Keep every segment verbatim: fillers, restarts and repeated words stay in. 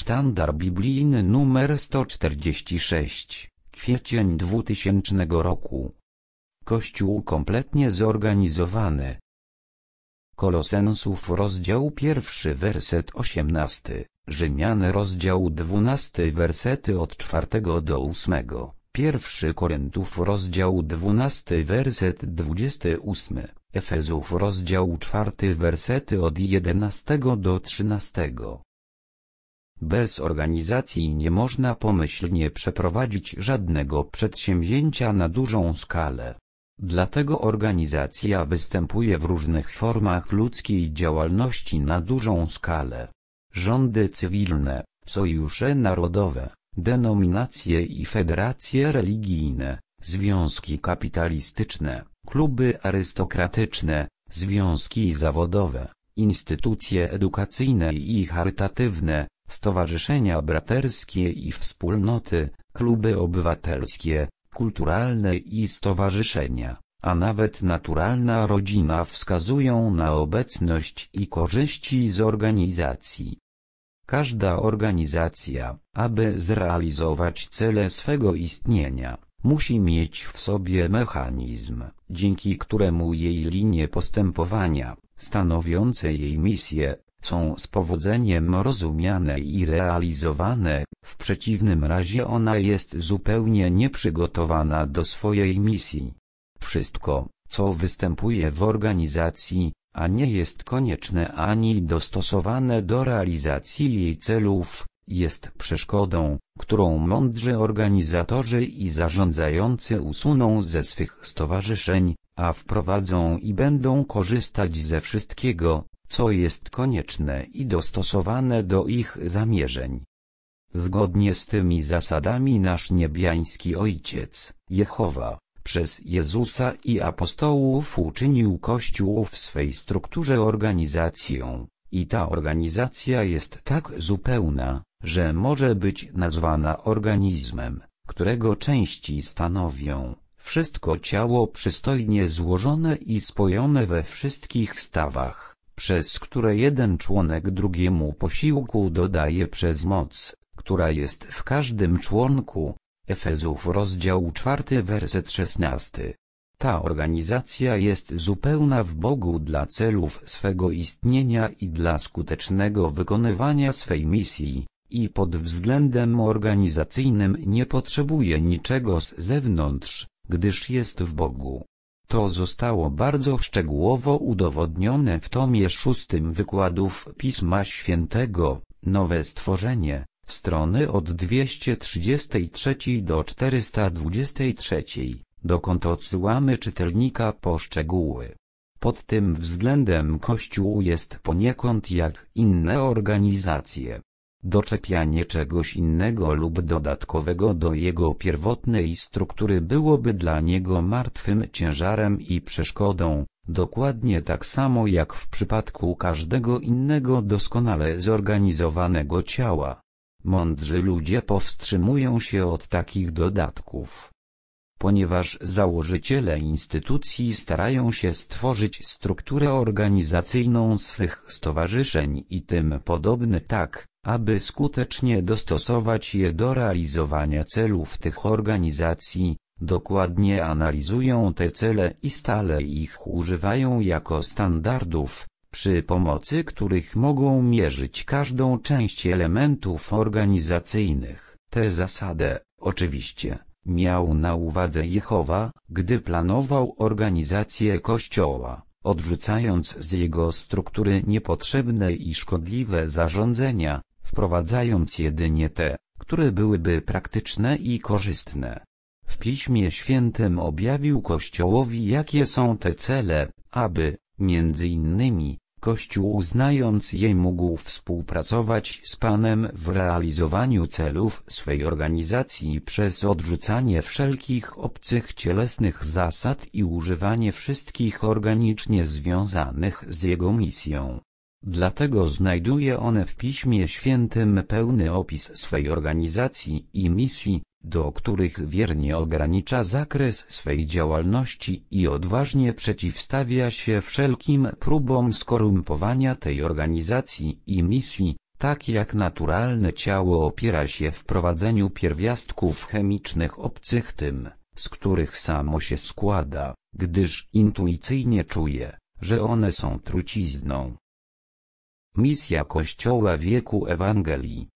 Sztandar biblijny numer sto czterdzieści sześć, kwiecień dwutysięcznego roku. Kościół kompletnie zorganizowany. Kolosensów rozdział pierwszy werset osiemnasty, Rzymian rozdział dwunasty wersety od czwartego do ósmego, pierwszy Koryntów rozdział dwunasty werset dwudziesty ósmy, Efezów rozdział czwarty wersety od jedenastego do trzynastego. Bez organizacji nie można pomyślnie przeprowadzić żadnego przedsięwzięcia na dużą skalę. Dlatego organizacja występuje w różnych formach ludzkiej działalności na dużą skalę. Rządy cywilne, sojusze narodowe, denominacje i federacje religijne, związki kapitalistyczne, kluby arystokratyczne, związki zawodowe, instytucje edukacyjne i charytatywne, stowarzyszenia braterskie i wspólnoty, kluby obywatelskie, kulturalne i stowarzyszenia, a nawet naturalna rodzina wskazują na obecność i korzyści z organizacji. Każda organizacja, aby zrealizować cele swego istnienia, musi mieć w sobie mechanizm, dzięki któremu jej linie postępowania, stanowiące jej misję, są z powodzeniem rozumiane i realizowane, w przeciwnym razie ona jest zupełnie nieprzygotowana do swojej misji. Wszystko, co występuje w organizacji, a nie jest konieczne ani dostosowane do realizacji jej celów, jest przeszkodą, którą mądrzy organizatorzy i zarządzający usuną ze swych stowarzyszeń, a wprowadzą i będą korzystać ze wszystkiego, co jest konieczne i dostosowane do ich zamierzeń. Zgodnie z tymi zasadami nasz niebiański Ojciec, Jehowa, przez Jezusa i apostołów uczynił Kościół w swej strukturze organizacją, i ta organizacja jest tak zupełna, że może być nazwana organizmem, którego części stanowią wszystko ciało przystojnie złożone i spojone we wszystkich stawach, przez które jeden członek drugiemu posiłku dodaje przez moc, która jest w każdym członku. Efezów rozdział czwarty werset szesnasty. Ta organizacja jest zupełna w Bogu dla celów swego istnienia i dla skutecznego wykonywania swej misji, i pod względem organizacyjnym nie potrzebuje niczego z zewnątrz, gdyż jest w Bogu. To zostało bardzo szczegółowo udowodnione w tomie szóstym wykładów Pisma Świętego, Nowe Stworzenie, strony od dwieście trzydzieści trzy do czterysta dwadzieścia trzy, dokąd odsyłamy czytelnika po szczegóły. Pod tym względem Kościół jest poniekąd jak inne organizacje. Doczepianie czegoś innego lub dodatkowego do jego pierwotnej struktury byłoby dla niego martwym ciężarem i przeszkodą, dokładnie tak samo jak w przypadku każdego innego doskonale zorganizowanego ciała. Mądrzy ludzie powstrzymują się od takich dodatków. Ponieważ założyciele instytucji starają się stworzyć strukturę organizacyjną swych stowarzyszeń i tym podobne tak, aby skutecznie dostosować je do realizowania celów tych organizacji, dokładnie analizują te cele i stale ich używają jako standardów, przy pomocy których mogą mierzyć każdą część elementów organizacyjnych. Tę zasadę, oczywiście, miał na uwadze Jehowa, gdy planował organizację Kościoła, odrzucając z jego struktury niepotrzebne i szkodliwe zarządzenia, wprowadzając jedynie te, które byłyby praktyczne i korzystne. W Piśmie Świętym objawił Kościołowi, jakie są te cele, aby, między innymi, Kościół znając je mógł współpracować z Panem w realizowaniu celów swej organizacji przez odrzucanie wszelkich obcych cielesnych zasad i używanie wszystkich organicznie związanych z jego misją. Dlatego znajduje one w Piśmie Świętym pełny opis swej organizacji i misji, do których wiernie ogranicza zakres swej działalności i odważnie przeciwstawia się wszelkim próbom skorumpowania tej organizacji i misji, Tak jak naturalne ciało opiera się w prowadzeniu pierwiastków chemicznych obcych tym, z których samo się składa, gdyż intuicyjnie czuje, że one są trucizną. Misja Kościoła wieku Ewangelii.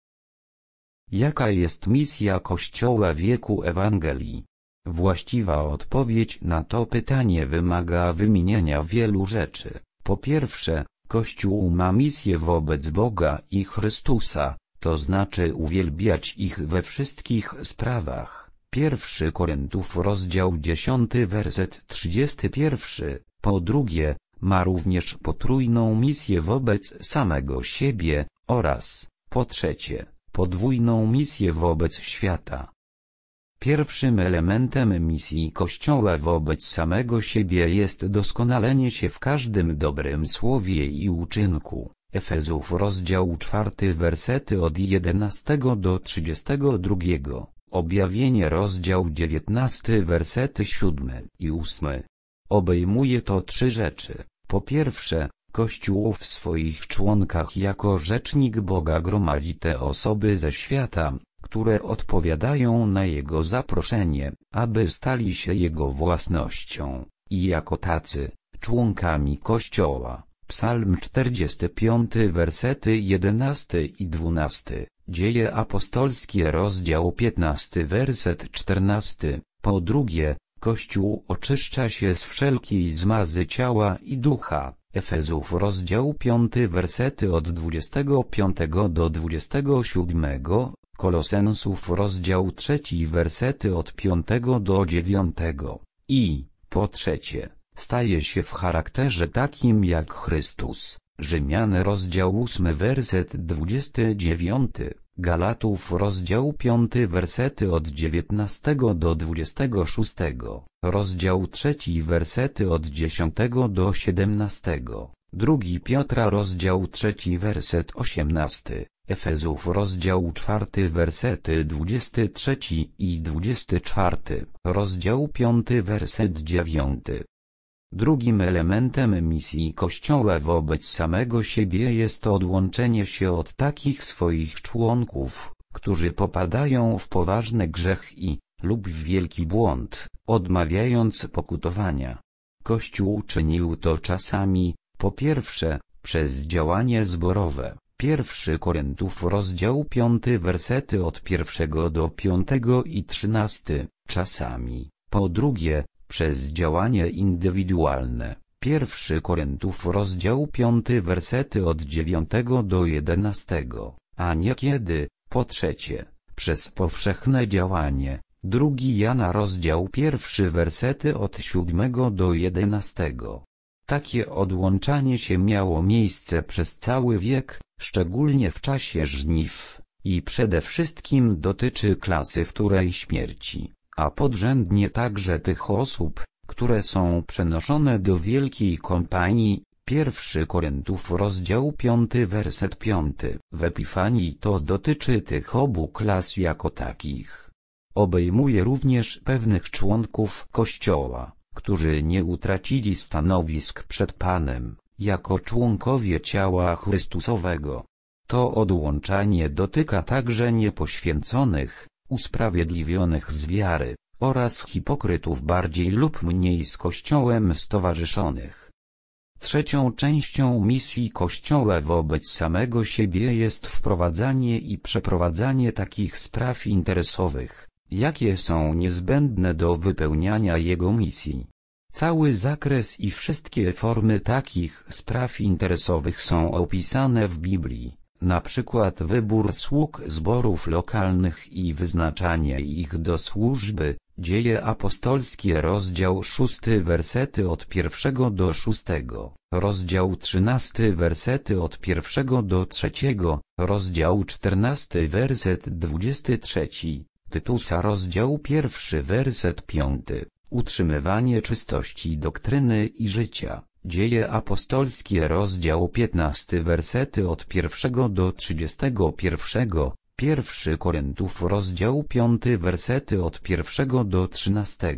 Jaka jest misja Kościoła wieku Ewangelii? Właściwa odpowiedź na to pytanie wymaga wymienienia wielu rzeczy. Po pierwsze, Kościół ma misję wobec Boga i Chrystusa, to znaczy uwielbiać ich we wszystkich sprawach. Pierwszy Koryntiów rozdział dziesiąty werset trzydziesty pierwszy. Po drugie, ma również potrójną misję wobec samego siebie, oraz, po trzecie, podwójną misję wobec świata. Pierwszym elementem misji Kościoła wobec samego siebie jest doskonalenie się w każdym dobrym słowie i uczynku. Efezów rozdział czwarty wersety od jedenastego do trzydziestego drugiego. Objawienie rozdział dziewiętnasty wersety siódmy i ósmy. Obejmuje to trzy rzeczy. Po pierwsze, Kościół w swoich członkach jako rzecznik Boga gromadzi te osoby ze świata, które odpowiadają na Jego zaproszenie, aby stali się Jego własnością, i jako tacy, członkami Kościoła. Psalm czterdziesty piąty wersety jedenasty i dwunasty, Dzieje apostolskie rozdział piętnasty werset czternasty. Po drugie, Kościół oczyszcza się z wszelkiej zmazy ciała i ducha. Efezów rozdział piąty wersety od dwudziestego piątego do dwudziestego siódmego, Kolosensów rozdział trzeci wersety od piątego do dziewiątego. I, po trzecie, staje się w charakterze takim jak Chrystus. Rzymian rozdział ósmy werset dwudziesty dziewiąty, Galatów rozdział piąty wersety od dziewiętnastego do dwudziestego szóstego, rozdział trzeci wersety od dziesiątego do siedemnastego, drugi Piotra rozdział trzeci werset osiemnasty, Efezów rozdział czwarty wersety dwudziesty trzeci i dwudziesty czwarty, rozdział piąty werset dziewiąty. Drugim elementem misji Kościoła wobec samego siebie jest odłączenie się od takich swoich członków, którzy popadają w poważny grzech i, lub w wielki błąd, odmawiając pokutowania. Kościół czynił to czasami, po pierwsze, przez działanie zborowe. Pierwszy Koryntiów rozdział piąty wersety od pierwszego do piątego i trzynasty, czasami, po drugie, przez działanie indywidualne. Pierwszy Koryntiów rozdział piąty wersety od dziewiątego do jedenastego, a niekiedy, po trzecie, przez powszechne działanie. Drugi Jana rozdział pierwszy wersety od siódmego do jedenastego. Takie odłączanie się miało miejsce przez cały wiek, szczególnie w czasie żniw, i przede wszystkim dotyczy klasy wtórej śmierci, a podrzędnie także tych osób, które są przenoszone do wielkiej kompanii. Pierwszy Koryntiów rozdział piąty werset piąty. W Epifanii to dotyczy tych obu klas jako takich. Obejmuje również pewnych członków Kościoła, którzy nie utracili stanowisk przed Panem, jako członkowie ciała Chrystusowego. To odłączanie dotyka także niepoświęconych, usprawiedliwionych z wiary, oraz hipokrytów bardziej lub mniej z Kościołem stowarzyszonych. Trzecią częścią misji Kościoła wobec samego siebie jest wprowadzanie i przeprowadzanie takich spraw interesowych, jakie są niezbędne do wypełniania jego misji. Cały zakres i wszystkie formy takich spraw interesowych są opisane w Biblii, na przykład wybór sług zborów lokalnych i wyznaczanie ich do służby. Dzieje apostolskie rozdział szósty wersety od pierwszego do szóstego, rozdział trzynasty wersety od pierwszego do trzeciego, rozdział czternasty werset dwudziesty trzeci, Tytusa rozdział pierwszy werset piąty, utrzymywanie czystości doktryny i życia. Dzieje apostolskie rozdział piętnasty wersety od pierwszego do trzydziestego pierwszego, pierwszy Koryntiów rozdział piąty wersety od pierwszego do trzynastego,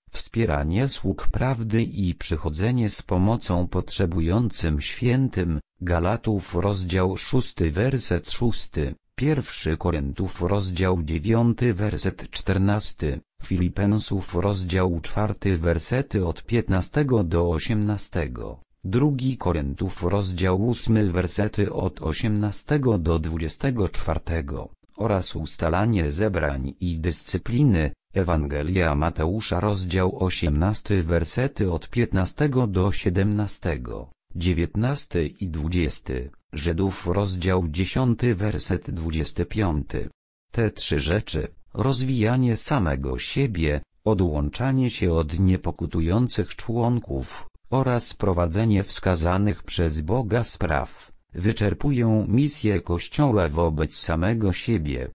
wspieranie sług prawdy i przychodzenie z pomocą potrzebującym świętym. Galatów rozdział szósty werset szósty, pierwszy Koryntów rozdział dziewiąty werset czternasty, Filipensów rozdział czwarty wersety od piętnastego do osiemnastego, drugi Koryntów rozdział ósmy wersety od osiemnastego do dwudziestego czwartego, oraz ustalanie zebrań i dyscypliny. Ewangelia Mateusza rozdział osiemnasty wersety od piętnastego do siedemnastego, dziewiętnasty i dwudziesty, Żydów rozdział dziesiąty werset dwudziesty piąty. Te trzy rzeczy, rozwijanie samego siebie, odłączanie się od niepokutujących członków, oraz prowadzenie wskazanych przez Boga spraw, wyczerpują misję Kościoła wobec samego siebie.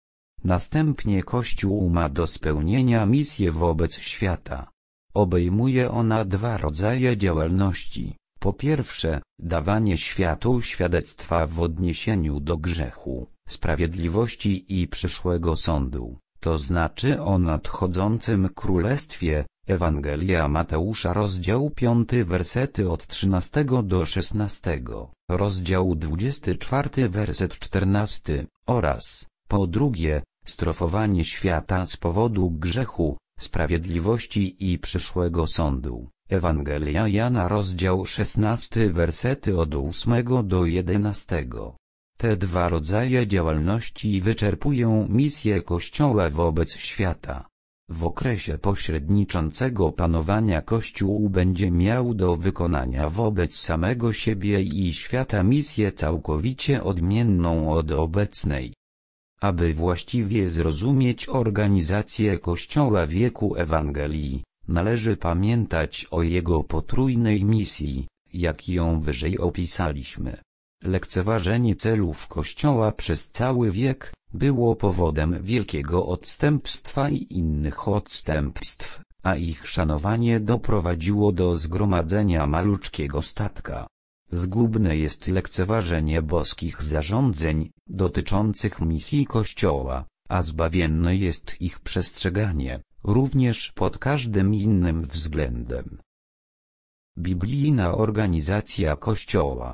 Następnie Kościół ma do spełnienia misję wobec świata. Obejmuje ona dwa rodzaje działalności. Po pierwsze, dawanie światu świadectwa w odniesieniu do grzechu, sprawiedliwości i przyszłego sądu, to znaczy o nadchodzącym królestwie. Ewangelia Mateusza rozdział piąty wersety od trzynastego do szesnastego, rozdział dwudziesty czwarty werset czternasty, oraz, po drugie, strofowanie świata z powodu grzechu, sprawiedliwości i przyszłego sądu. Ewangelia Jana rozdział szesnasty wersety od ósmego do jedenastego. Te dwa rodzaje działalności wyczerpują misję Kościoła wobec świata. W okresie pośredniczącego panowania Kościół będzie miał do wykonania wobec samego siebie i świata misję całkowicie odmienną od obecnej. Aby właściwie zrozumieć organizację Kościoła wieku Ewangelii, należy pamiętać o jego potrójnej misji, jak ją wyżej opisaliśmy. Lekceważenie celów Kościoła przez cały wiek było powodem wielkiego odstępstwa i innych odstępstw, a ich szanowanie doprowadziło do zgromadzenia maluczkiego statka. Zgubne jest lekceważenie boskich zarządzeń dotyczących misji Kościoła, a zbawienne jest ich przestrzeganie, również pod każdym innym względem. Biblijna organizacja Kościoła.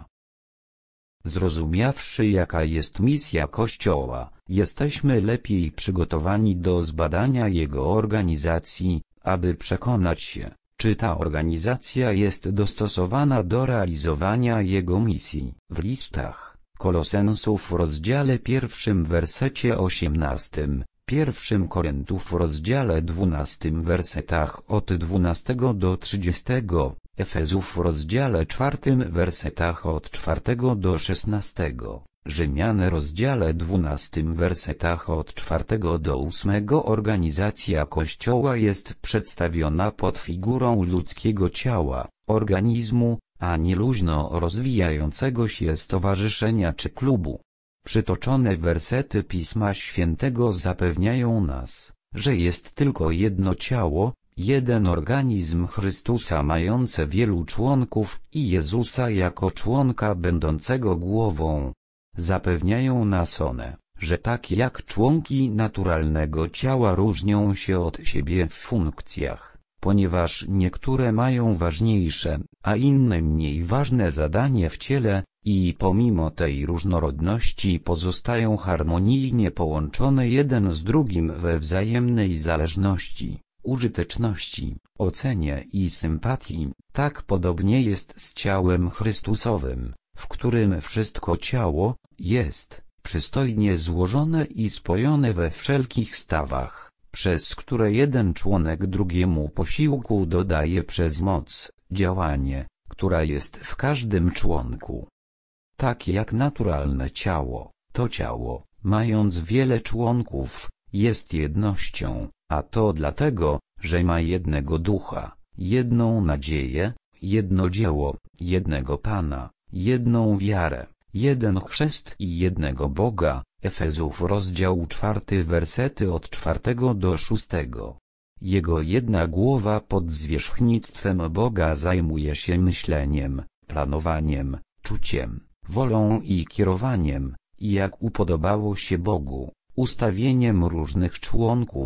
Zrozumiawszy, jaka jest misja Kościoła, jesteśmy lepiej przygotowani do zbadania jego organizacji, aby przekonać się, czy ta organizacja jest dostosowana do realizowania jego misji. W listach Kolosensów w rozdziale pierwszym wersecie osiemnastym, pierwszym Koryntów w rozdziale dwunastym wersetach od dwunastego do trzydziestego, Efezów w rozdziale czwartym wersetach od czwartego do szesnastego, Rzymian rozdziale dwunastym wersetach od czwartego do ósmego. Organizacja Kościoła jest przedstawiona pod figurą ludzkiego ciała, organizmu, a nie luźno rozwijającego się stowarzyszenia czy klubu. Przytoczone wersety Pisma Świętego zapewniają nas, że jest tylko jedno ciało, jeden organizm Chrystusa mający wielu członków i Jezusa jako członka będącego głową. Zapewniają nas one, że tak jak członki naturalnego ciała różnią się od siebie w funkcjach, ponieważ niektóre mają ważniejsze, a inne mniej ważne zadanie w ciele, i pomimo tej różnorodności pozostają harmonijnie połączone jeden z drugim we wzajemnej zależności, użyteczności, ocenie i sympatii. Tak podobnie jest z ciałem Chrystusowym, w którym wszystko ciało jest przystojnie złożone i spojone we wszelkich stawach, przez które jeden członek drugiemu posiłku dodaje przez moc, działanie, która jest w każdym członku. Tak jak naturalne ciało, to ciało, mając wiele członków, jest jednością, a to dlatego, że ma jednego ducha, jedną nadzieję, jedno dzieło, jednego Pana, jedną wiarę, jeden chrzest i jednego Boga. Efezów rozdział czwarty wersety od czwartego do szóstego. Jego jedna głowa pod zwierzchnictwem Boga zajmuje się myśleniem, planowaniem, czuciem, wolą i kierowaniem, i jak upodobało się Bogu, ustawieniem różnych członków,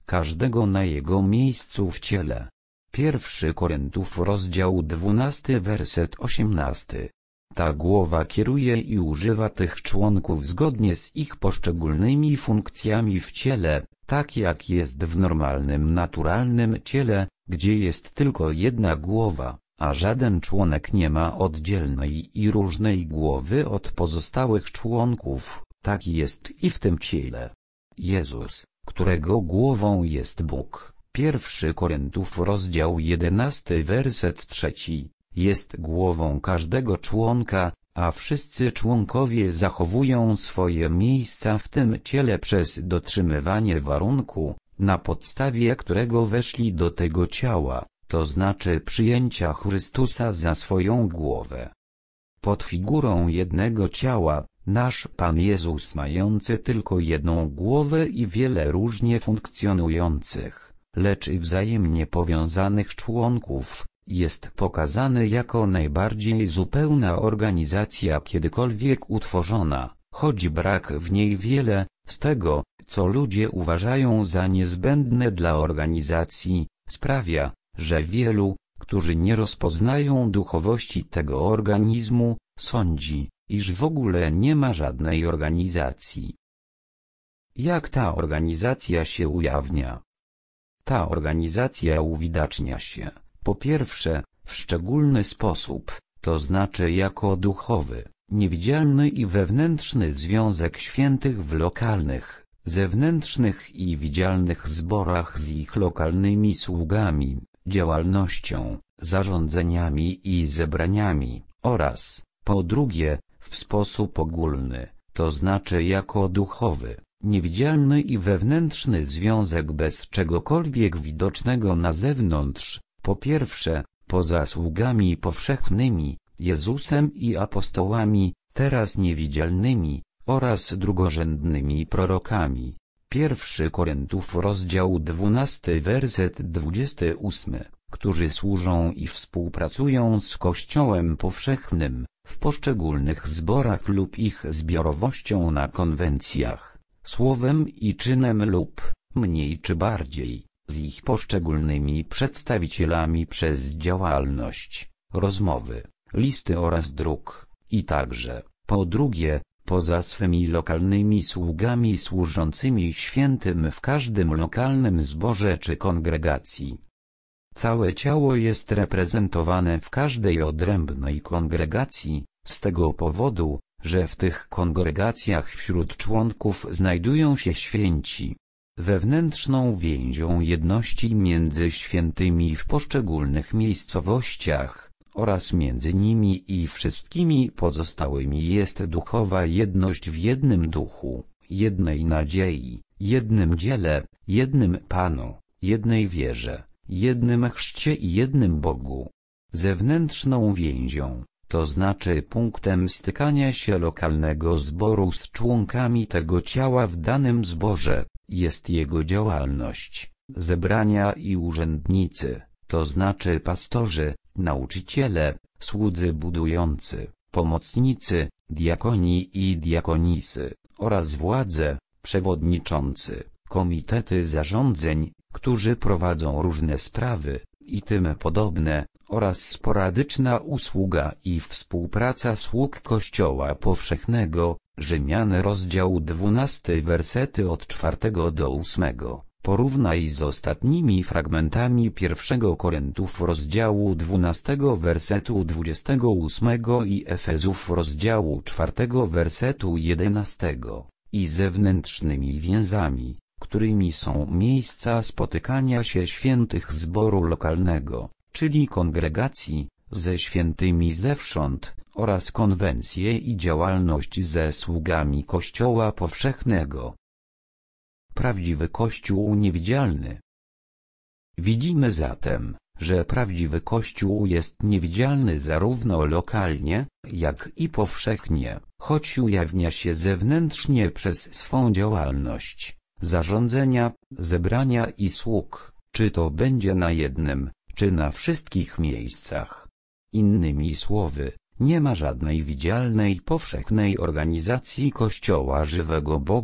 każdego na jego miejscu w ciele. Pierwszy Koryntów rozdział dwunasty werset osiemnasty. Ta głowa kieruje i używa tych członków zgodnie z ich poszczególnymi funkcjami w ciele, tak jak jest w normalnym naturalnym ciele, gdzie jest tylko jedna głowa, a żaden członek nie ma oddzielnej i różnej głowy od pozostałych członków, tak jest i w tym ciele. Jezus, którego głową jest Bóg, pierwszy Koryntów rozdział jedenasty werset trzeci, jest głową każdego członka, a wszyscy członkowie zachowują swoje miejsca w tym ciele przez dotrzymywanie warunku, na podstawie którego weszli do tego ciała, to znaczy przyjęcia Chrystusa za swoją głowę. Pod figurą jednego ciała, nasz Pan Jezus mający tylko jedną głowę i wiele różnie funkcjonujących, lecz i wzajemnie powiązanych członków, jest pokazany jako najbardziej zupełna organizacja kiedykolwiek utworzona, choć brak w niej wiele z tego, co ludzie uważają za niezbędne dla organizacji, sprawia, że wielu, którzy nie rozpoznają duchowości tego organizmu, sądzi, iż w ogóle nie ma żadnej organizacji. Jak ta organizacja się ujawnia? Ta organizacja uwidacznia się, po pierwsze, w szczególny sposób, to znaczy jako duchowy, niewidzialny i wewnętrzny związek świętych w lokalnych, zewnętrznych i widzialnych zborach z ich lokalnymi sługami, działalnością, zarządzeniami i zebraniami, oraz, po drugie, w sposób ogólny, to znaczy jako duchowy, niewidzialny i wewnętrzny związek bez czegokolwiek widocznego na zewnątrz, po pierwsze, poza sługami powszechnymi, Jezusem i apostołami, teraz niewidzialnymi, oraz drugorzędnymi prorokami. Pierwszy Koryntów rozdział dwunasty werset dwudziesty ósmy, którzy służą i współpracują z Kościołem powszechnym, w poszczególnych zborach lub ich zbiorowością na konwencjach, słowem i czynem lub, mniej czy bardziej, z ich poszczególnymi przedstawicielami przez działalność, rozmowy, listy oraz druk, i także, po drugie, poza swymi lokalnymi sługami służącymi świętym w każdym lokalnym zborze czy kongregacji. Całe ciało jest reprezentowane w każdej odrębnej kongregacji, z tego powodu, że w tych kongregacjach wśród członków znajdują się święci. Wewnętrzną więzią jedności między świętymi w poszczególnych miejscowościach, oraz między nimi i wszystkimi pozostałymi jest duchowa jedność w jednym duchu, jednej nadziei, jednym dziele, jednym Panu, jednej wierze, jednym chrzcie i jednym Bogu. Zewnętrzną więzią, to znaczy punktem stykania się lokalnego zboru z członkami tego ciała w danym zborze, jest jego działalność, zebrania i urzędnicy, to znaczy pastorzy, nauczyciele, słudzy budujący, pomocnicy, diakoni i diakonisy, oraz władze, przewodniczący, komitety zarządzeń, którzy prowadzą różne sprawy, i tym podobne, oraz sporadyczna usługa i współpraca sług Kościoła powszechnego, Rzymian rozdział dwunasty wersety od czwartego do ósmego. Porównaj z ostatnimi fragmentami pierwszego Koryntów rozdziału dwunastego wersetu dwudziestego ósmego i Efezów rozdziału czwartego wersetu jedenastego, i zewnętrznymi więzami, którymi są miejsca spotykania się świętych zboru lokalnego, czyli kongregacji, ze świętymi zewsząd, oraz konwencje i działalność ze sługami Kościoła powszechnego. Prawdziwy Kościół niewidzialny. Widzimy zatem, że prawdziwy Kościół jest niewidzialny zarówno lokalnie, jak i powszechnie, choć ujawnia się zewnętrznie przez swą działalność, zarządzenia, zebrania i sług, czy to będzie na jednym, czy na wszystkich miejscach. Innymi słowy, nie ma żadnej widzialnej powszechnej organizacji Kościoła żywego Boga,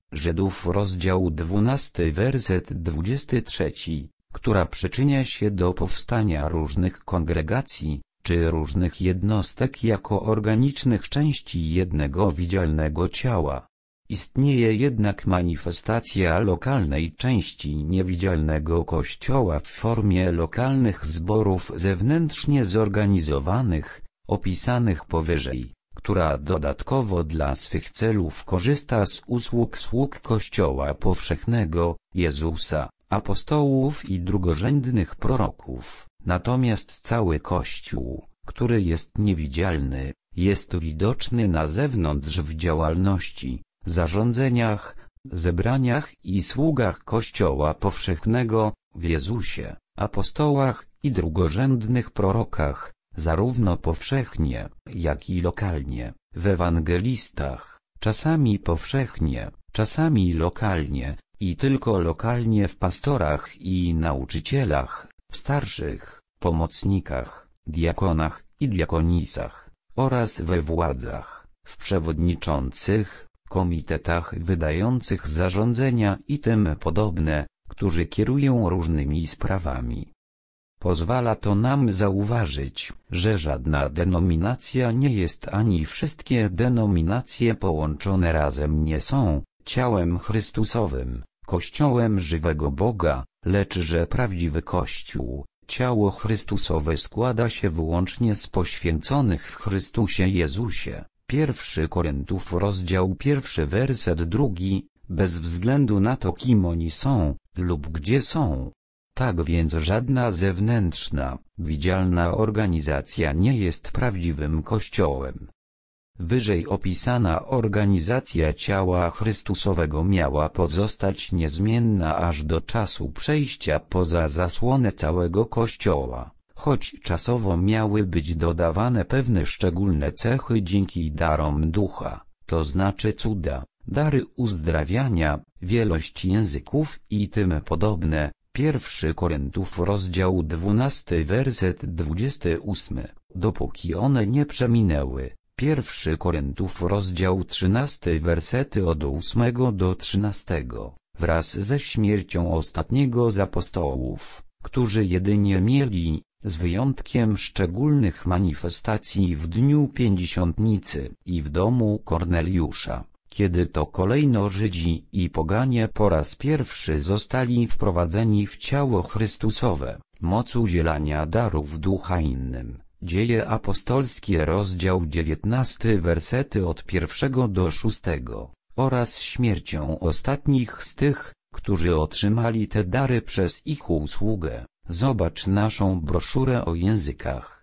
Żydów rozdział dwunasty werset dwudziesty trzeci, która przyczynia się do powstania różnych kongregacji, czy różnych jednostek jako organicznych części jednego widzialnego ciała. Istnieje jednak manifestacja lokalnej części niewidzialnego Kościoła w formie lokalnych zborów zewnętrznie zorganizowanych, opisanych powyżej, która dodatkowo dla swych celów korzysta z usług sług Kościoła powszechnego, Jezusa, apostołów i drugorzędnych proroków. Natomiast cały Kościół, który jest niewidzialny, jest widoczny na zewnątrz w działalności, zarządzeniach, zebraniach i sługach Kościoła powszechnego, w Jezusie, apostołach i drugorzędnych prorokach, zarówno powszechnie, jak i lokalnie, w ewangelistach, czasami powszechnie, czasami lokalnie, i tylko lokalnie w pastorach i nauczycielach, w starszych, pomocnikach, diakonach i diakonisach, oraz we władzach, w przewodniczących, komitetach wydających zarządzenia i tym podobne, którzy kierują różnymi sprawami. Pozwala to nam zauważyć, że żadna denominacja nie jest ani wszystkie denominacje połączone razem nie są ciałem Chrystusowym, Kościołem żywego Boga, lecz że prawdziwy Kościół, ciało Chrystusowe składa się wyłącznie z poświęconych w Chrystusie Jezusie. Pierwszy Koryntiów rozdział pierwszy werset drugi, bez względu na to kim oni są, lub gdzie są. Tak więc żadna zewnętrzna, widzialna organizacja nie jest prawdziwym Kościołem. Wyżej opisana organizacja ciała Chrystusowego miała pozostać niezmienna aż do czasu przejścia poza zasłonę całego Kościoła, choć czasowo miały być dodawane pewne szczególne cechy dzięki darom ducha, to znaczy cuda, dary uzdrawiania, wielość języków i tym podobne. Pierwszy Koryntiów rozdział dwunasty werset dwudziesty ósmy, dopóki one nie przeminęły. Pierwszy Koryntiów rozdział trzynasty wersety od ósmego do trzynastego, wraz ze śmiercią ostatniego z apostołów, którzy jedynie mieli, z wyjątkiem szczególnych manifestacji w dniu pięćdziesiątnicy i w domu Korneliusza, kiedy to kolejno Żydzi i poganie po raz pierwszy zostali wprowadzeni w ciało Chrystusowe, moc udzielania darów ducha innym. Dzieje apostolskie rozdział dziewiętnasty wersety od pierwszego do szóstego, oraz śmiercią ostatnich z tych, którzy otrzymali te dary przez ich usługę. Zobacz naszą broszurę o językach.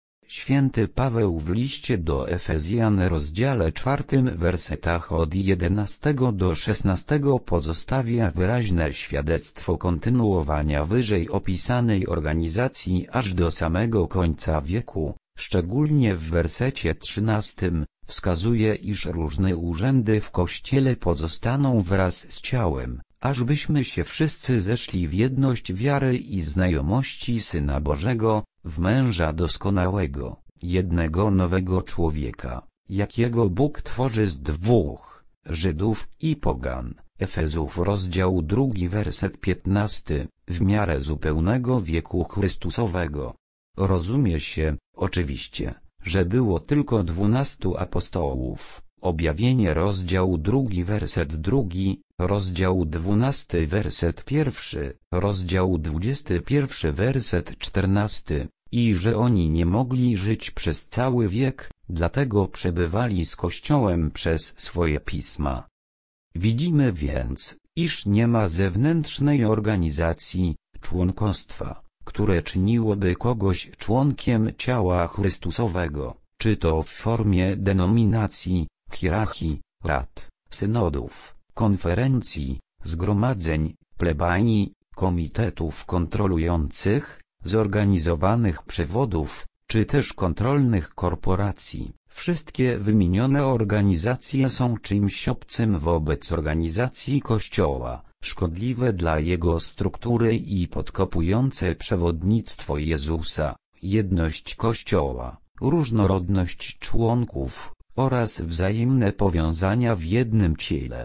Święty Paweł w liście do Efezjan rozdziale czwartym wersetach od jedenastego do szesnastego pozostawia wyraźne świadectwo kontynuowania wyżej opisanej organizacji aż do samego końca wieku, szczególnie w wersecie trzynastym, wskazuje iż różne urzędy w Kościele pozostaną wraz z ciałem, ażbyśmy się wszyscy zeszli w jedność wiary i znajomości Syna Bożego, w męża doskonałego, jednego nowego człowieka, jakiego Bóg tworzy z dwóch, Żydów i pogan. Efezów rozdział drugi werset piętnasty, w miarę zupełnego wieku Chrystusowego. Rozumie się, oczywiście, że było tylko dwunastu apostołów. Objawienie rozdział drugi werset drugi, rozdział dwunasty werset pierwszy, rozdział dwudziesty pierwszy werset czternasty, i że oni nie mogli żyć przez cały wiek, dlatego przebywali z Kościołem przez swoje pisma. Widzimy więc, iż nie ma zewnętrznej organizacji, członkostwa, które czyniłoby kogoś członkiem ciała Chrystusowego, czy to w formie denominacji, hierarchii, rad, synodów, konferencji, zgromadzeń, plebanii, komitetów kontrolujących, zorganizowanych przewodów, czy też kontrolnych korporacji. Wszystkie wymienione organizacje są czymś obcym wobec organizacji Kościoła, szkodliwe dla jego struktury i podkopujące przewodnictwo Jezusa, jedność Kościoła, różnorodność członków oraz wzajemne powiązania w jednym ciele.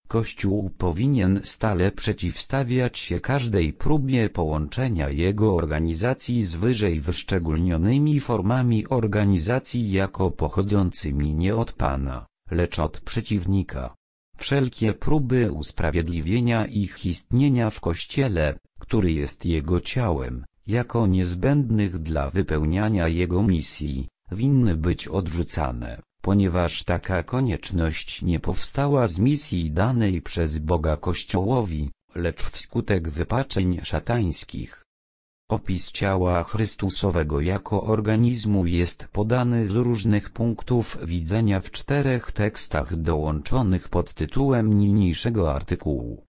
Kościół powinien stale przeciwstawiać się każdej próbie połączenia jego organizacji z wyżej wyszczególnionymi formami organizacji jako pochodzącymi nie od Pana, lecz od przeciwnika. Wszelkie próby usprawiedliwienia ich istnienia w Kościele, który jest jego ciałem, jako niezbędnych dla wypełniania jego misji, winny być odrzucane, ponieważ taka konieczność nie powstała z misji danej przez Boga Kościołowi, lecz wskutek wypaczeń szatańskich. Opis ciała Chrystusowego jako organizmu jest podany z różnych punktów widzenia w czterech tekstach dołączonych pod tytułem niniejszego artykułu.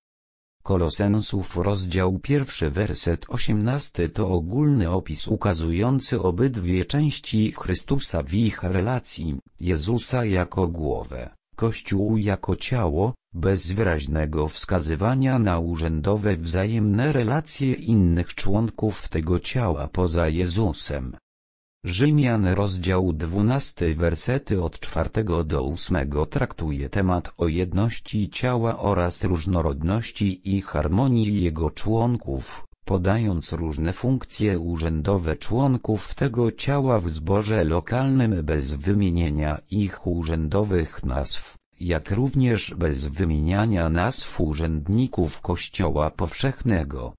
Kolosensów rozdział pierwszy werset osiemnasty to ogólny opis ukazujący obydwie części Chrystusa w ich relacji, Jezusa jako głowę, Kościół jako ciało, bez wyraźnego wskazywania na urzędowe wzajemne relacje innych członków tego ciała poza Jezusem. Rzymian rozdział dwunasty wersety od czwartego do ósmego traktuje temat o jedności ciała oraz różnorodności i harmonii jego członków, podając różne funkcje urzędowe członków tego ciała w zborze lokalnym bez wymienienia ich urzędowych nazw, jak również bez wymieniania nazw urzędników Kościoła powszechnego.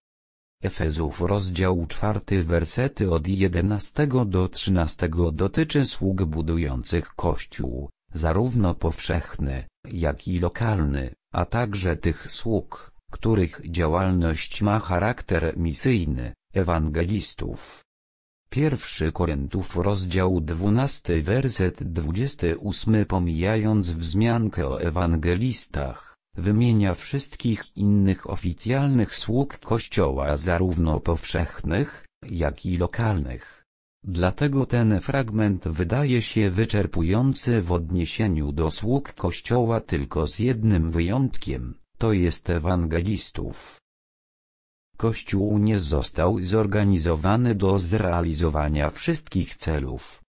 Efezów rozdział czwarty wersety od jedenastego do trzynastego dotyczy sług budujących Kościół, zarówno powszechny, jak i lokalny, a także tych sług, których działalność ma charakter misyjny, ewangelistów. Pierwszy Koryntiów rozdział dwunasty werset dwudziesty ósmy pomijając wzmiankę o ewangelistach, wymienia wszystkich innych oficjalnych sług Kościoła zarówno powszechnych, jak i lokalnych. Dlatego ten fragment wydaje się wyczerpujący w odniesieniu do sług Kościoła tylko z jednym wyjątkiem, to jest ewangelistów. Kościół nie został zorganizowany do zrealizowania wszystkich celów.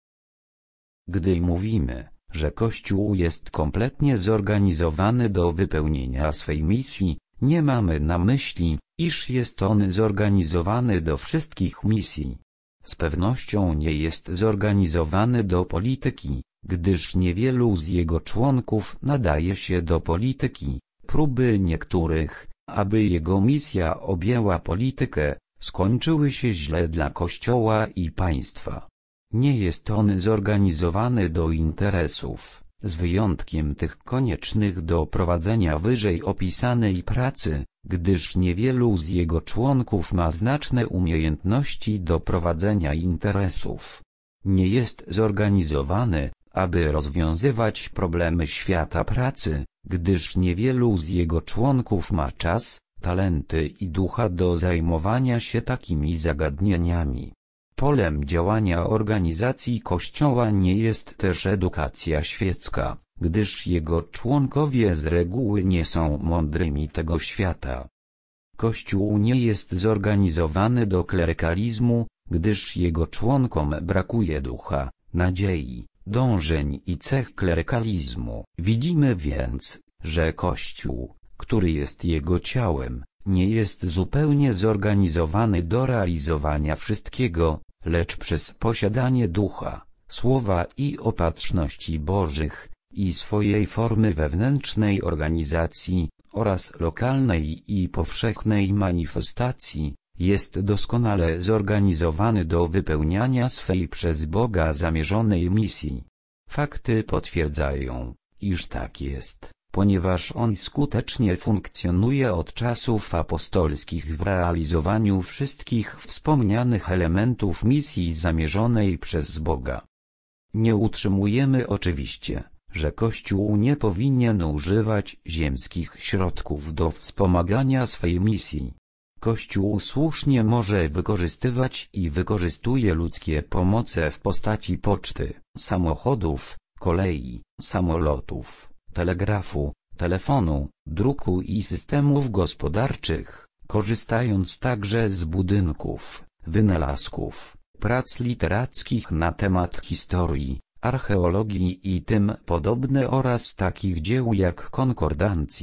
Gdy mówimy, że Kościół jest kompletnie zorganizowany do wypełnienia swej misji, nie mamy na myśli, iż jest on zorganizowany do wszystkich misji. Z pewnością nie jest zorganizowany do polityki, gdyż niewielu z jego członków nadaje się do polityki. Próby niektórych, aby jego misja objęła politykę, skończyły się źle dla Kościoła i państwa. Nie jest on zorganizowany do interesów, z wyjątkiem tych koniecznych do prowadzenia wyżej opisanej pracy, gdyż niewielu z jego członków ma znaczne umiejętności do prowadzenia interesów. Nie jest zorganizowany, aby rozwiązywać problemy świata pracy, gdyż niewielu z jego członków ma czas, talenty i ducha do zajmowania się takimi zagadnieniami. Polem działania organizacji Kościoła nie jest też edukacja świecka, gdyż jego członkowie z reguły nie są mądrymi tego świata. Kościół nie jest zorganizowany do klerykalizmu, gdyż jego członkom brakuje ducha, nadziei, dążeń i cech klerykalizmu. Widzimy więc, że Kościół, który jest jego ciałem, nie jest zupełnie zorganizowany do realizowania wszystkiego, lecz przez posiadanie ducha, słowa i opatrzności Bożych, i swojej formy wewnętrznej organizacji, oraz lokalnej i powszechnej manifestacji, jest doskonale zorganizowany do wypełniania swej przez Boga zamierzonej misji. Fakty potwierdzają, iż tak jest, ponieważ on skutecznie funkcjonuje od czasów apostolskich w realizowaniu wszystkich wspomnianych elementów misji zamierzonej przez Boga. Nie utrzymujemy oczywiście, że Kościół nie powinien używać ziemskich środków do wspomagania swej misji. Kościół słusznie może wykorzystywać i wykorzystuje ludzkie pomoce w postaci poczty, samochodów, kolei, samolotów, telegrafu, telefonu, druku i systemów gospodarczych, korzystając także z budynków, wynalazków, prac literackich na temat historii, archeologii i tym podobne oraz takich dzieł jak konkordancje,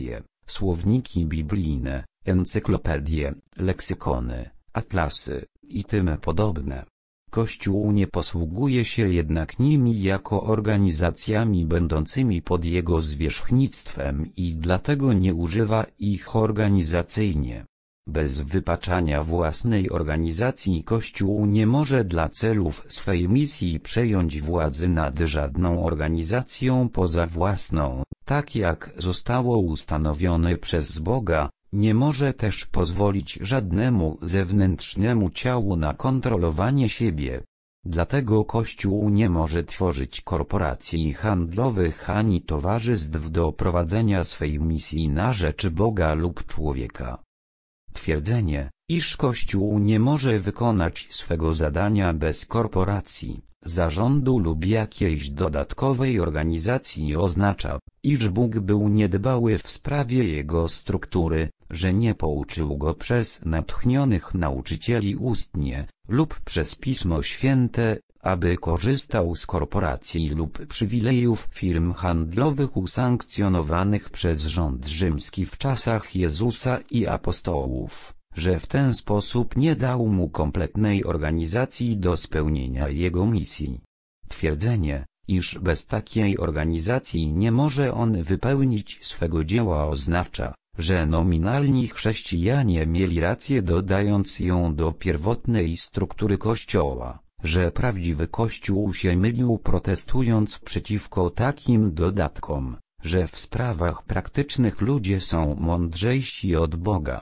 słowniki biblijne, encyklopedie, leksykony, atlasy i tym podobne. Kościół nie posługuje się jednak nimi jako organizacjami będącymi pod jego zwierzchnictwem i dlatego nie używa ich organizacyjnie. Bez wypaczania własnej organizacji Kościół nie może dla celów swej misji przejąć władzy nad żadną organizacją poza własną, tak jak zostało ustanowione przez Boga. Nie może też pozwolić żadnemu zewnętrznemu ciału na kontrolowanie siebie. Dlatego Kościół nie może tworzyć korporacji handlowych ani towarzystw do prowadzenia swej misji na rzecz Boga lub człowieka. Twierdzenie, iż Kościół nie może wykonać swego zadania bez korporacji, zarządu lub jakiejś dodatkowej organizacji oznacza, iż Bóg był niedbały w sprawie jego struktury, że nie pouczył go przez natchnionych nauczycieli ustnie, lub przez Pismo Święte, aby korzystał z korporacji lub przywilejów firm handlowych usankcjonowanych przez rząd rzymski w czasach Jezusa i apostołów, że w ten sposób nie dał mu kompletnej organizacji do spełnienia jego misji. Twierdzenie, iż bez takiej organizacji nie może on wypełnić swego dzieła oznacza, że nominalni chrześcijanie mieli rację dodając ją do pierwotnej struktury Kościoła, że prawdziwy Kościół się mylił protestując przeciwko takim dodatkom, że w sprawach praktycznych ludzie są mądrzejsi od Boga.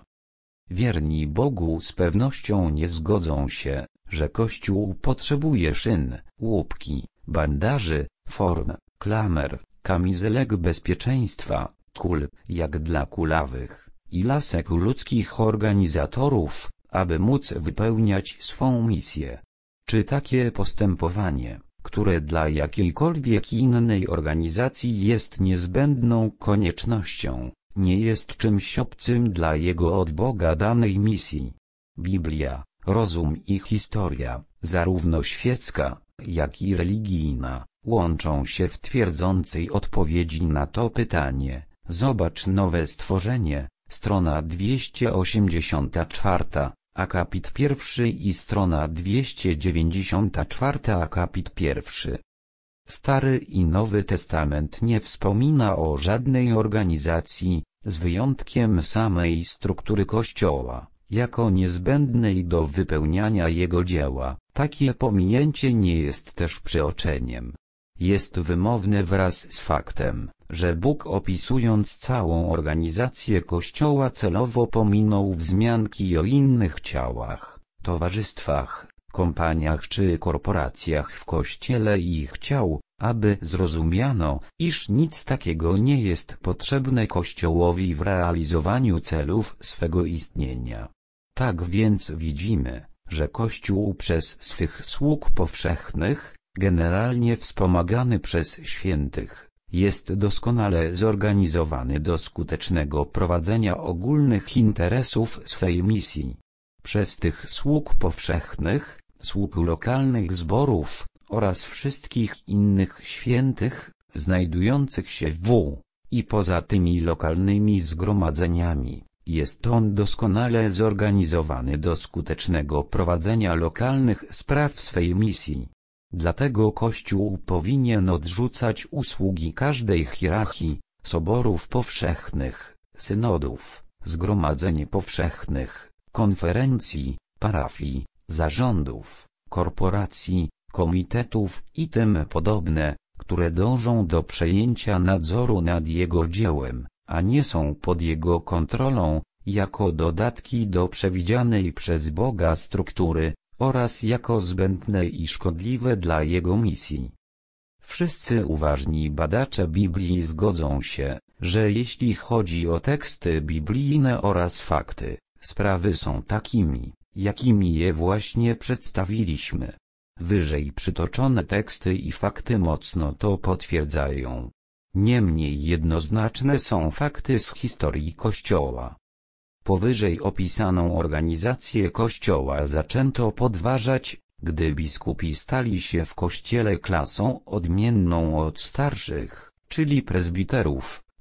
Wierni Bogu z pewnością nie zgodzą się, że Kościół potrzebuje szyn, łupki, bandaży, form, klamer, kamizelek bezpieczeństwa, kul, jak dla kulawych, i lasek ludzkich organizatorów, aby móc wypełniać swą misję. Czy takie postępowanie, które dla jakiejkolwiek innej organizacji jest niezbędną koniecznością, nie jest czymś obcym dla jego od Boga danej misji? Biblia, rozum i historia, zarówno świecka, jak i religijna, łączą się w twierdzącej odpowiedzi na to pytanie. Zobacz Nowe Stworzenie, strona dwieście osiemdziesiąt cztery, akapit pierwszy i strona dwieście dziewięćdziesiąt cztery akapit pierwszy. Stary i Nowy Testament nie wspomina o żadnej organizacji, z wyjątkiem samej struktury Kościoła, jako niezbędnej do wypełniania jego dzieła. Takie pominięcie nie jest też przeoczeniem. Jest wymowne wraz z faktem, że Bóg opisując całą organizację Kościoła celowo pominął wzmianki o innych ciałach, towarzystwach, kompaniach czy korporacjach w Kościele i chciał, aby zrozumiano, iż nic takiego nie jest potrzebne Kościołowi w realizowaniu celów swego istnienia. Tak więc widzimy, że Kościół przez swych sług powszechnych, generalnie wspomagany przez świętych, jest doskonale zorganizowany do skutecznego prowadzenia ogólnych interesów swej misji. Przez tych sług powszechnych, sług lokalnych zborów oraz wszystkich innych świętych, znajdujących się w i poza tymi lokalnymi zgromadzeniami, jest on doskonale zorganizowany do skutecznego prowadzenia lokalnych spraw swej misji. Dlatego Kościół powinien odrzucać usługi każdej hierarchii, soborów powszechnych, synodów, zgromadzeń powszechnych, konferencji, parafii, zarządów, korporacji, komitetów i tym podobne, które dążą do przejęcia nadzoru nad jego dziełem, a nie są pod jego kontrolą, jako dodatki do przewidzianej przez Boga struktury, oraz jako zbędne i szkodliwe dla jego misji. Wszyscy uważni badacze Biblii zgodzą się, że jeśli chodzi o teksty biblijne oraz fakty, sprawy są takimi, jakimi je właśnie przedstawiliśmy. Wyżej przytoczone teksty i fakty mocno to potwierdzają. Niemniej jednoznaczne są fakty z historii Kościoła. Powyżej opisaną organizację Kościoła zaczęto podważać, gdy biskupi stali się w Kościele klasą odmienną od starszych, czyli prezbiterów,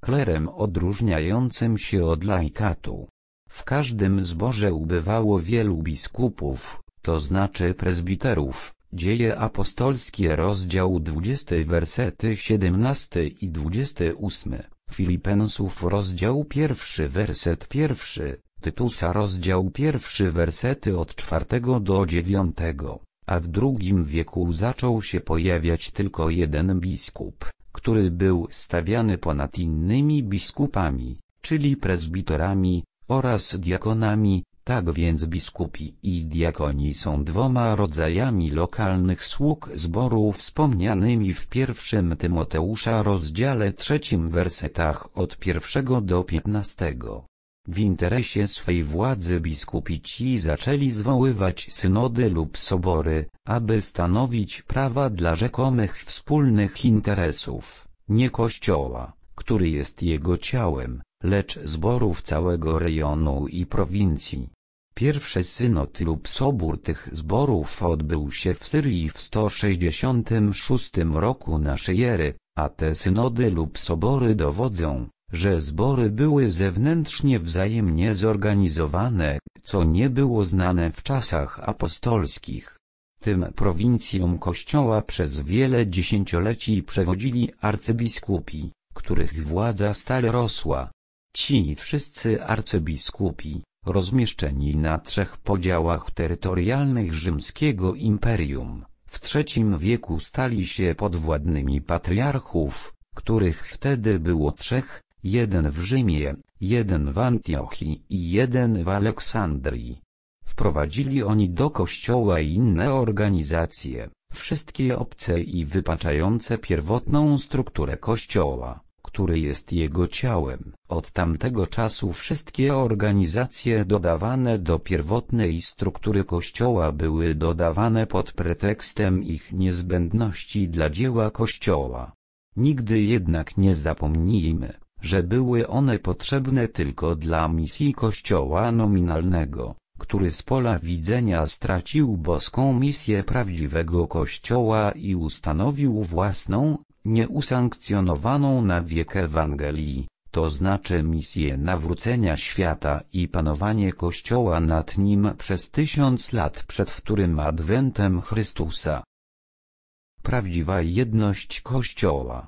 klerem odróżniającym się od laikatu. W każdym zborze ubywało wielu biskupów, to znaczy prezbiterów. Dzieje apostolskie rozdział dwudziesty wersety siedemnasty i dwudziesty ósmy, Filipensów rozdział pierwszy werset pierwszy, Tytusa rozdział pierwszy wersety od czwartego do dziewiątego, a w drugim wieku zaczął się pojawiać tylko jeden biskup, który był stawiany ponad innymi biskupami, czyli prezbiterami, oraz diakonami. Tak więc biskupi i diakoni są dwoma rodzajami lokalnych sług zboru wspomnianymi w pierwszym Tymoteusza rozdziale trzecim wersetach od pierwszego do piętnastego. W interesie swej władzy biskupi ci zaczęli zwoływać synody lub sobory, aby stanowić prawa dla rzekomych wspólnych interesów, nie Kościoła, który jest jego ciałem, lecz zborów całego rejonu i prowincji. Pierwszy synod lub sobór tych zborów odbył się w Syrii w sto sześćdziesiątym szóstym roku naszej ery, a te synody lub sobory dowodzą, że zbory były zewnętrznie wzajemnie zorganizowane, co nie było znane w czasach apostolskich. Tym prowincjom Kościoła przez wiele dziesięcioleci przewodzili arcybiskupi, których władza stale rosła. Ci wszyscy arcybiskupi, rozmieszczeni na trzech podziałach terytorialnych rzymskiego imperium, w trzecim wieku stali się podwładnymi patriarchów, których wtedy było trzech, jeden w Rzymie, jeden w Antiochii i jeden w Aleksandrii. Wprowadzili oni do Kościoła inne organizacje, wszystkie obce i wypaczające pierwotną strukturę Kościoła, który jest jego ciałem. Od tamtego czasu wszystkie organizacje dodawane do pierwotnej struktury Kościoła były dodawane pod pretekstem ich niezbędności dla dzieła Kościoła. Nigdy jednak nie zapomnijmy, że były one potrzebne tylko dla misji Kościoła nominalnego, który z pola widzenia stracił boską misję prawdziwego Kościoła i ustanowił własną, nieusankcjonowaną na wiek Ewangelii, to znaczy misję nawrócenia świata i panowanie Kościoła nad nim przez tysiąc lat przed wtórym adwentem Chrystusa. Prawdziwa jedność Kościoła.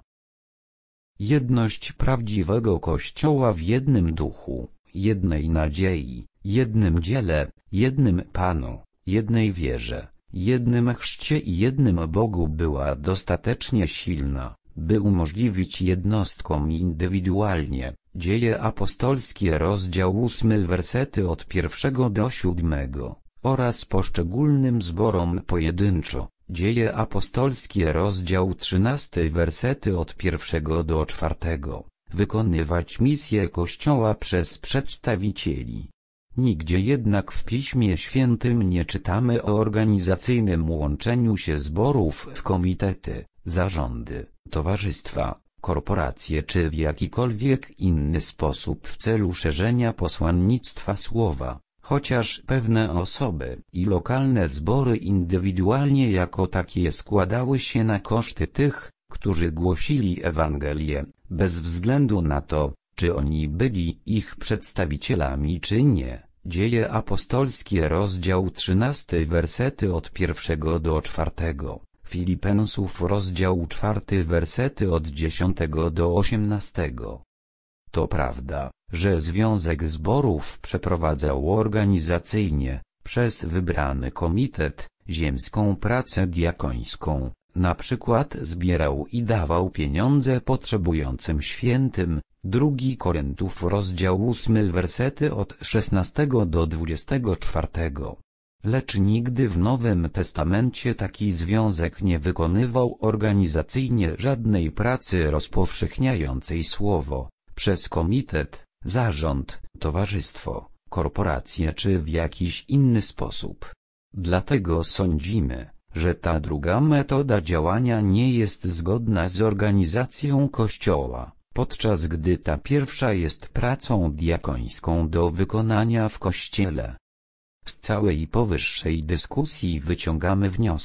Jedność prawdziwego Kościoła w jednym duchu, jednej nadziei, jednym dziele, jednym Panu, jednej wierze, jednym chrzcie i jednym Bogu była dostatecznie silna, by umożliwić jednostkom indywidualnie, Dzieje apostolskie rozdział ósmy wersety od pierwszego do siódmego, oraz poszczególnym zborom pojedynczo, Dzieje apostolskie rozdział trzynasty wersety od pierwszego do czwartego, wykonywać misję Kościoła przez przedstawicieli. Nigdzie jednak w Piśmie Świętym nie czytamy o organizacyjnym łączeniu się zborów w komitety, zarządy, towarzystwa, korporacje czy w jakikolwiek inny sposób w celu szerzenia posłannictwa słowa, chociaż pewne osoby i lokalne zbory indywidualnie jako takie składały się na koszty tych, którzy głosili Ewangelię, bez względu na to, czy oni byli ich przedstawicielami czy nie. Dzieje apostolskie rozdział trzynasty wersety od pierwszego do czwartego, Filipensów rozdział czwarty wersety od dziesiątego do osiemnastego. To prawda, że Związek Zborów przeprowadzał organizacyjnie, przez wybrany komitet, ziemską pracę diakońską, na przykład zbierał i dawał pieniądze potrzebującym świętym, drugi Koryntów rozdział ósmy wersety od szesnastego do dwudziestego czwartego. Lecz nigdy w Nowym Testamencie taki związek nie wykonywał organizacyjnie żadnej pracy rozpowszechniającej słowo, przez komitet, zarząd, towarzystwo, korporację czy w jakiś inny sposób. Dlatego sądzimy, że ta druga metoda działania nie jest zgodna z organizacją Kościoła, podczas gdy ta pierwsza jest pracą diakońską do wykonania w Kościele. Z całej powyższej dyskusji wyciągamy wniosek,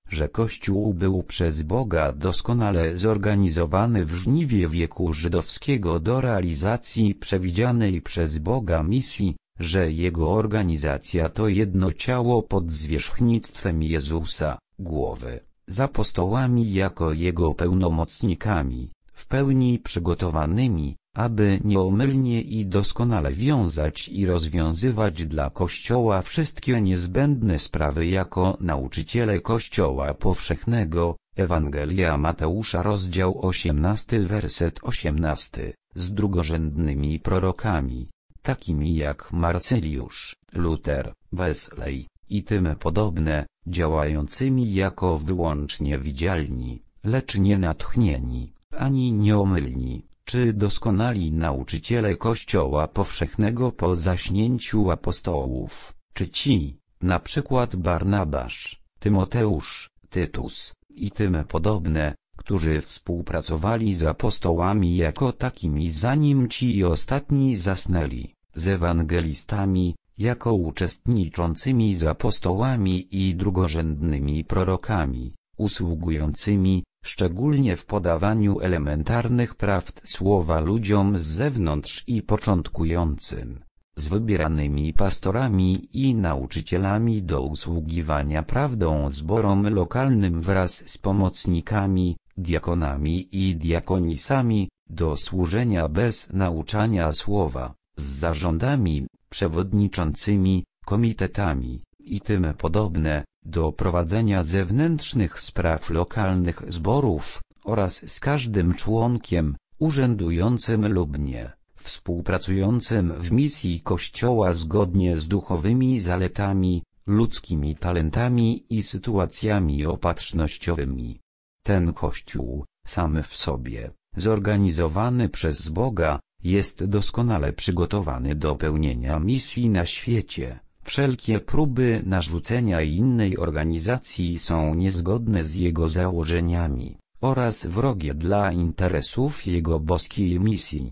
że Kościół był przez Boga doskonale zorganizowany w żniwie wieku żydowskiego do realizacji przewidzianej przez Boga misji, że jego organizacja to jedno ciało pod zwierzchnictwem Jezusa, głowy, z apostołami jako jego pełnomocnikami, w pełni przygotowanymi, aby nieomylnie i doskonale wiązać i rozwiązywać dla Kościoła wszystkie niezbędne sprawy jako nauczyciele Kościoła powszechnego. Ewangelia Mateusza rozdział osiemnasty werset osiemnasty, z drugorzędnymi prorokami, takimi jak Marcyliusz, Luter, Wesley i tym podobne, działającymi jako wyłącznie widzialni, lecz nie natchnieni, ani nieomylni, czy doskonali nauczyciele Kościoła powszechnego po zaśnięciu apostołów, czy ci, na przykład Barnabasz, Tymoteusz, Tytus i tym podobne, którzy współpracowali z apostołami jako takimi zanim ci ostatni zasnęli, z ewangelistami, jako uczestniczącymi z apostołami i drugorzędnymi prorokami, usługującymi, szczególnie w podawaniu elementarnych prawd słowa ludziom z zewnątrz i początkującym, z wybieranymi pastorami i nauczycielami do usługiwania prawdą zborom lokalnym wraz z pomocnikami, diakonami i diakonisami, do służenia bez nauczania słowa, z zarządami, przewodniczącymi, komitetami i tym podobne, do prowadzenia zewnętrznych spraw lokalnych zborów, oraz z każdym członkiem, urzędującym lub nie, współpracującym w misji Kościoła zgodnie z duchowymi zaletami, ludzkimi talentami i sytuacjami opatrznościowymi. Ten Kościół, sam w sobie, zorganizowany przez Boga, jest doskonale przygotowany do pełnienia misji na świecie. Wszelkie próby narzucenia innej organizacji są niezgodne z jego założeniami, oraz wrogie dla interesów jego boskiej misji.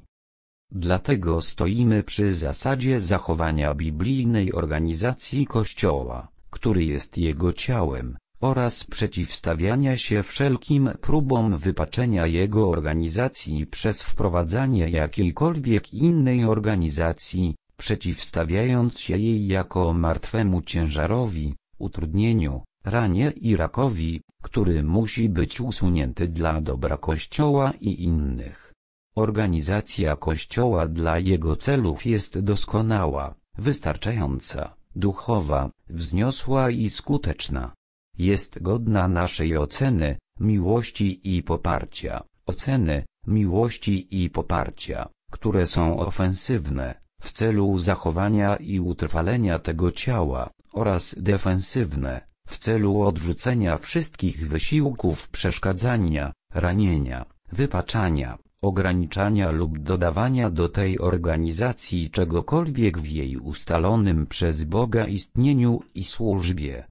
Dlatego stoimy przy zasadzie zachowania biblijnej organizacji Kościoła, który jest jego ciałem, oraz przeciwstawiania się wszelkim próbom wypaczenia jego organizacji przez wprowadzanie jakiejkolwiek innej organizacji, przeciwstawiając się jej jako martwemu ciężarowi, utrudnieniu, ranie i rakowi, który musi być usunięty dla dobra Kościoła i innych. Organizacja Kościoła dla jego celów jest doskonała, wystarczająca, duchowa, wzniosła i skuteczna. Jest godna naszej oceny, miłości i poparcia, oceny, miłości i poparcia, które są ofensywne, w celu zachowania i utrwalenia tego ciała, oraz defensywne, w celu odrzucenia wszystkich wysiłków przeszkadzania, ranienia, wypaczania, ograniczania lub dodawania do tej organizacji czegokolwiek w jej ustalonym przez Boga istnieniu i służbie.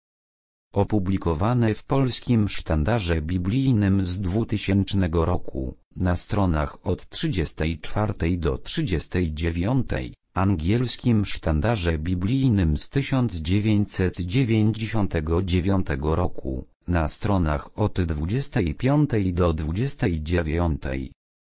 Opublikowane w Polskim Sztandarze Biblijnym z dwutysięcznego roku, na stronach od trzydziestej czwartej do trzydziestej dziewiątej, Angielskim Sztandarze Biblijnym z tysiąc dziewięćset dziewięćdziesiątego dziewiątego roku, na stronach od dwudziestej piątej do dwudziestej dziewiątej.